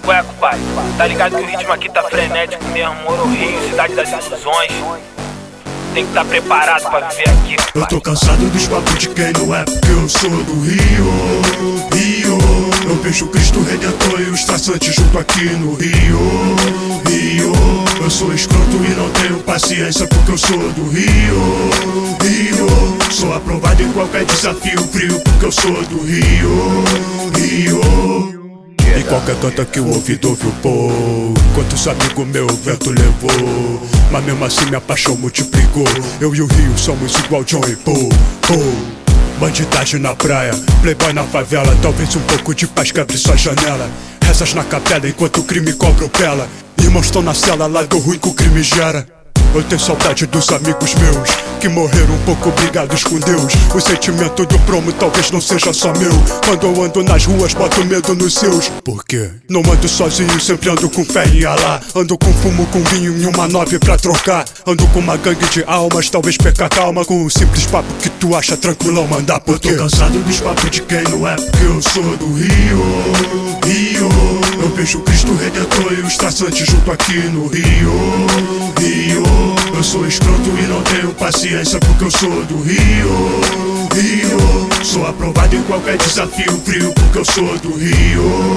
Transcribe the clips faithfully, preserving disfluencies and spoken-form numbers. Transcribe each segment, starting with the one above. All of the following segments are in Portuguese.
Ué, pai, tá ligado que o ritmo aqui tá frenético mesmo. Moro Rio, cidade das ilusões. Tem que tá preparado pra viver aqui, pai. Eu tô cansado dos papos de quem não é, porque eu sou do Rio, Rio. Eu vejo Cristo Redentor e os traçantes junto aqui no Rio, Rio. Eu sou escroto e não tenho paciência porque eu sou do Rio, Rio. Sou aprovado em qualquer desafio frio porque eu sou do Rio, Rio. E qualquer canta que o ouvido ouviu, pô. Quantos amigos meu o vento levou, mas mesmo assim minha paixão multiplicou. Eu e o Rio somos igual John e Paul, Paul. Bandidagem na praia, playboy na favela. Talvez um pouco de paz quebre sua janela. Rezas na capela enquanto o crime cobra o pela. Irmãos tão na cela, lado ruim que o crime gera. Eu tenho saudade dos amigos meus que morreram um pouco brigados com Deus. O sentimento do promo talvez não seja só meu. Quando eu ando nas ruas boto medo nos seus. Por quê? Não ando sozinho, sempre ando com fé em Alá. Ando com fumo, com vinho e uma nove pra trocar. Ando com uma gangue de almas, talvez perca calma com um simples papo que tu acha tranquilão mandar. Por quê? Eu tô cansado dos papos de quem não é, porque eu sou do Rio, Rio. Eu vejo Cristo Redentor e os traçantes junto aqui no Rio, Rio. Eu sou escroto e não tenho paciência porque eu sou do Rio, Rio. Sou aprovado em qualquer desafio frio porque eu sou do Rio,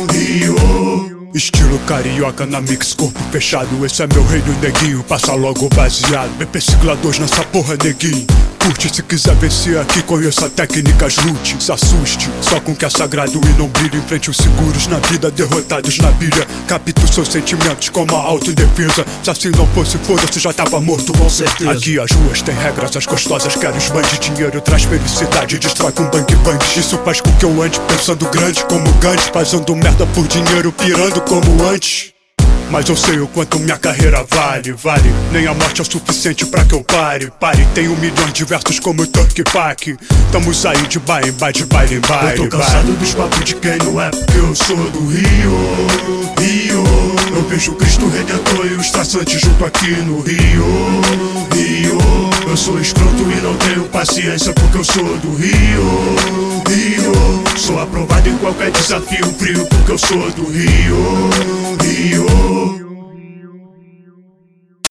Rio. Estilo carioca na mix, corpo fechado. Esse é meu reino, neguinho, passa logo baseado. B P sigla dois nessa porra, neguinho. Curte, se quiser vencer aqui, conheça técnicas, lute, se assuste só com que é sagrado e não brilhe. Enfrente os seguros na vida, derrotados na pilha. Capta seus sentimentos como a autodefesa. Se assim não fosse, foda-se, já tava morto com certeza. Aqui as ruas têm regras, as gostosas querem esbande. Dinheiro traz felicidade, destrói com bang bang. Isso faz com que eu ande pensando grande como Gandhi, fazendo merda por dinheiro, pirando como antes. Mas eu sei o quanto minha carreira vale, vale. Nem a morte é o suficiente pra que eu pare, pare. Tenho milhões de versos como Turk Pack. Tamos aí de baile em baile, de baile em baile. Eu tô cansado dos papos de quem não é, porque eu sou do Rio, Rio. Eu vejo Cristo Redentor e os traçantes junto aqui no Rio, Rio. Eu sou escroto e não tenho paciência porque eu sou do Rio, Rio. Sou aprovado em qualquer desafio frio porque eu sou do Rio, Rio.